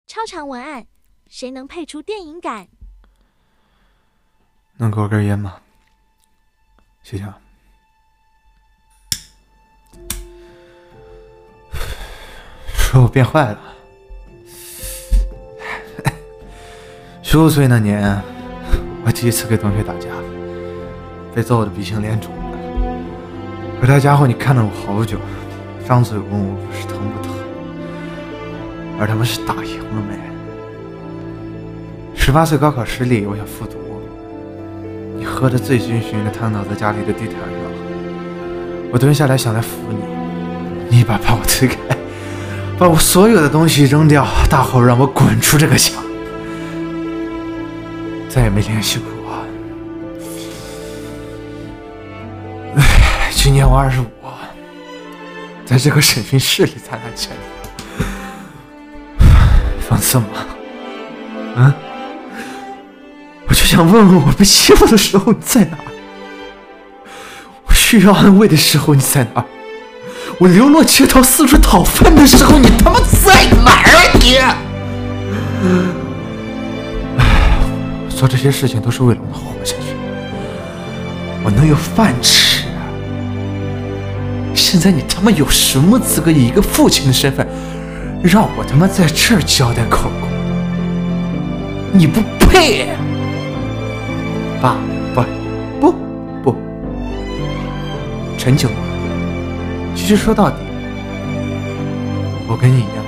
超长文案，谁能配出电影感？ 能给我根烟吗？谢谢啊。说我变坏了。15岁那年，我第一次跟同学打架，被揍得鼻青脸肿的。回到家后，你看了我好久，张嘴问我不是疼不疼，而他们是打赢了没。18岁高考失利，我想复读。你喝得醉醺醺的瘫倒在家里的地毯上，我蹲下来想来扶你，你一把把我推开，把我所有的东西扔掉，大吼让我滚出这个家，再也没联系过我。今年我25，在这个审讯室里咱俩见的，放肆吗？我就想问问我被欺负的时候你在哪儿？我需要安慰的时候你在哪儿？我流落街头四处讨饭的时候你他妈在哪儿啊你？我做这些事情都是为了我能活下去，我能有饭吃。现在你他妈有什么资格以一个父亲的身份让我他妈在这儿交代口供？你不配！爸，不，陈警官，其实说到底，我跟你一样。